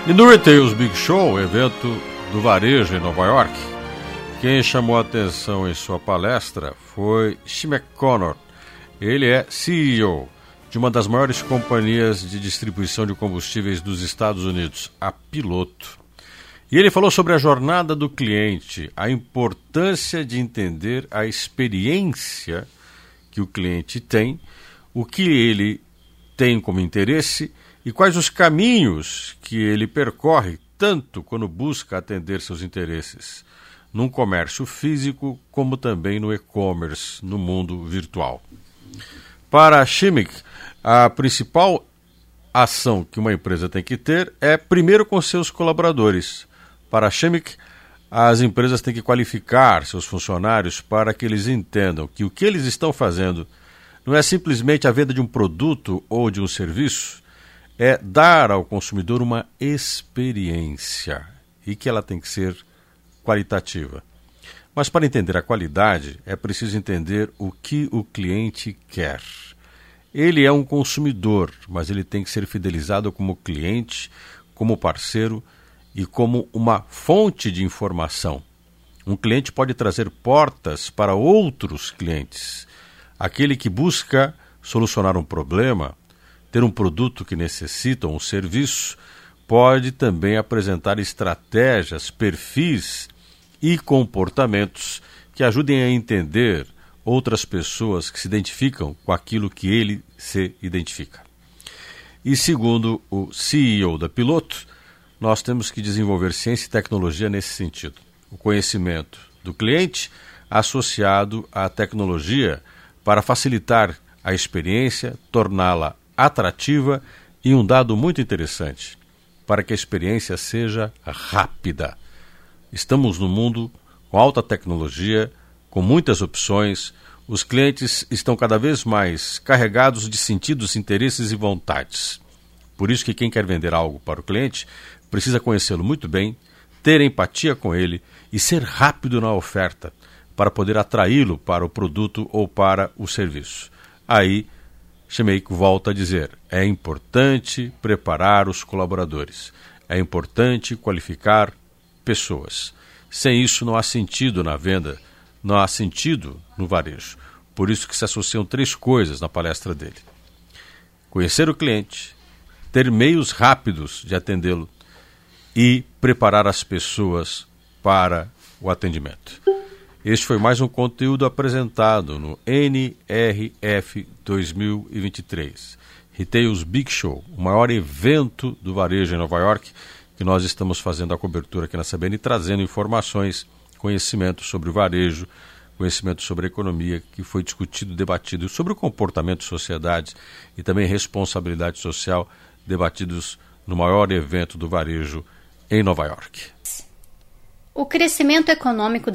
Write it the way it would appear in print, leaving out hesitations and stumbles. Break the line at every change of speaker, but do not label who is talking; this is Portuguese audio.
E no Retails Big Show, evento do varejo em Nova York, quem chamou a atenção em sua palestra foi Shimei Connor. Ele é CEO de uma das maiores companhias de distribuição de combustíveis dos Estados Unidos, a Piloto. E ele falou sobre a jornada do cliente, a importância de entender a experiência que o cliente tem, o que ele tem como interesse e quais os caminhos que ele percorre, tanto quando busca atender seus interesses num comércio físico, como também no e-commerce, no mundo virtual. Para a Shimei, a principal ação que uma empresa tem que ter é primeiro com seus colaboradores. Para a Shimei, as empresas têm que qualificar seus funcionários para que eles entendam que o que eles estão fazendo não é simplesmente a venda de um produto ou de um serviço, é dar ao consumidor uma experiência e que ela tem que ser qualitativa. Mas para entender a qualidade, é preciso entender o que o cliente quer. Ele é um consumidor, mas ele tem que ser fidelizado como cliente, como parceiro e como uma fonte de informação. Um cliente pode trazer portas para outros clientes. Aquele que busca solucionar um problema, ter um produto que necessita, um serviço, pode também apresentar estratégias, perfis e comportamentos que ajudem a entender outras pessoas que se identificam com aquilo que ele se identifica. E segundo o CEO da Piloto, nós temos que desenvolver ciência e tecnologia nesse sentido. O conhecimento do cliente associado à tecnologia para facilitar a experiência, torná-la atrativa e um dado muito interessante, para que a experiência seja rápida. Estamos num mundo com alta tecnologia, com muitas opções, os clientes estão cada vez mais carregados de sentidos, interesses e vontades. Por isso que quem quer vender algo para o cliente precisa conhecê-lo muito bem, ter empatia com ele e ser rápido na oferta para poder atraí-lo para o produto ou para o serviço. Aí, Shimei volta a dizer, é importante preparar os colaboradores, é importante qualificar pessoas. Sem isso não há sentido na venda, não há sentido no varejo. Por isso que se associam 3 coisas na palestra dele. Conhecer o cliente, ter meios rápidos de atendê-lo e preparar as pessoas para o atendimento. Este foi mais um conteúdo apresentado no NRF 2023, Retails Big Show, o maior evento do varejo em Nova York, que nós estamos fazendo a cobertura aqui na CBN, trazendo informações, conhecimento sobre o varejo, conhecimento sobre a economia, que foi discutido, debatido, sobre o comportamento de sociedade e também responsabilidade social, debatidos no maior evento do varejo em Nova York.
O crescimento econômico